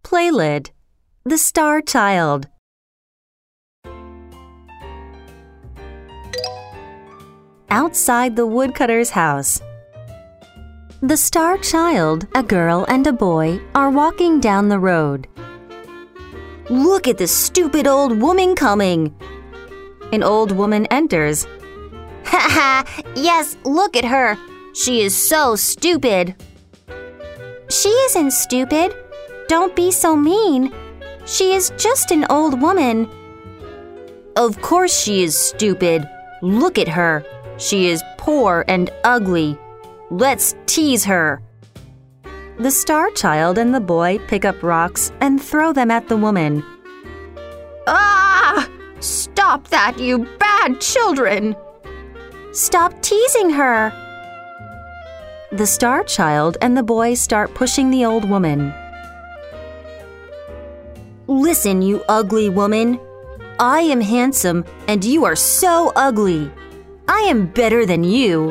Playlid. The Star Child. Outside the woodcutter's house. The Star Child, a girl and a boy, are walking down the road. "Look at the stupid old woman coming!" An old woman enters. Ha ha! Yes, look at her. She is so stupid. She isn't stupid. Don't be so mean. She is just an old woman. Of course she is stupid. Look at her. She is poor and ugly. Let's tease her. The Star Child and the boy pick up rocks and throw them at the woman. Ah! Stop that, you bad children! Stop teasing her. The Star Child and the boy start pushing the old woman. Listen, you ugly woman. I am handsome and you are so ugly. I am better than you.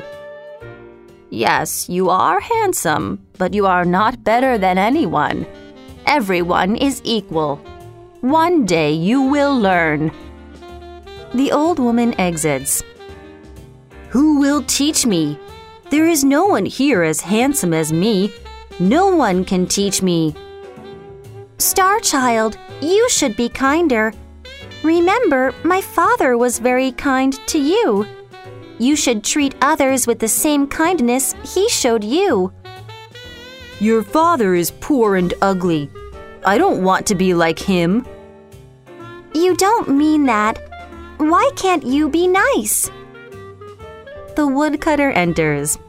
Yes, you are handsome, but you are not better than anyone. Everyone is equal. One day you will learn. The old woman exits. Who will teach me? There is no one here as handsome as me. No one can teach me. Star Child, you should be kinder. Remember, my father was very kind to you. You should treat others with the same kindness he showed you. Your father is poor and ugly. I don't want to be like him. You don't mean that. Why can't you be nice? The woodcutter enters.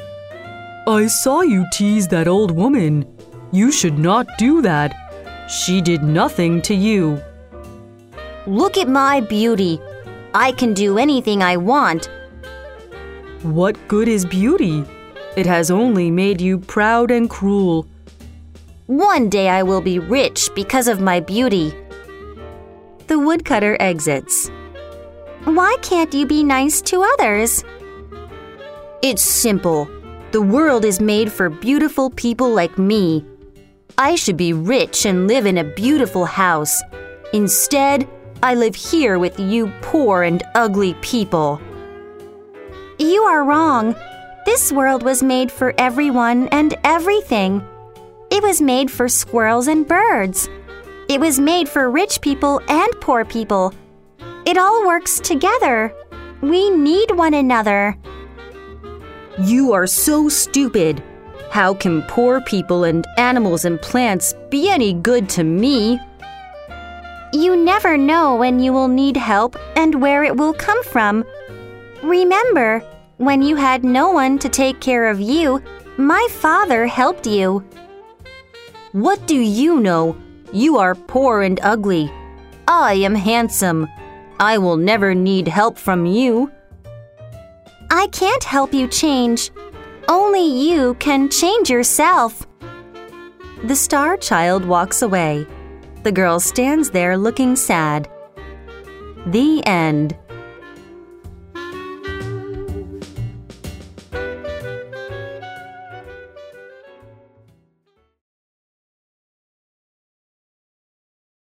I saw you tease that old woman. You should not do that. She did nothing to you. Look at my beauty. I can do anything I want. What good is beauty? It has only made you proud and cruel. One day I will be rich because of my beauty. The woodcutter exits. Why can't you be nice to others? It's simple. The world is made for beautiful people like me. I should be rich and live in a beautiful house. Instead, I live here with you poor and ugly people. You are wrong. This world was made for everyone and everything. It was made for squirrels and birds. It was made for rich people and poor people. It all works together. We need one another. You are so stupid. How can poor people and animals and plants be any good to me? You never know when you will need help and where it will come from. Remember, when you had no one to take care of you, my father helped you. What do you know? You are poor and ugly. I am handsome. I will never need help from you. I can't help you change. Only you can change yourself. The Star Child walks away. The girl stands there looking sad. The end.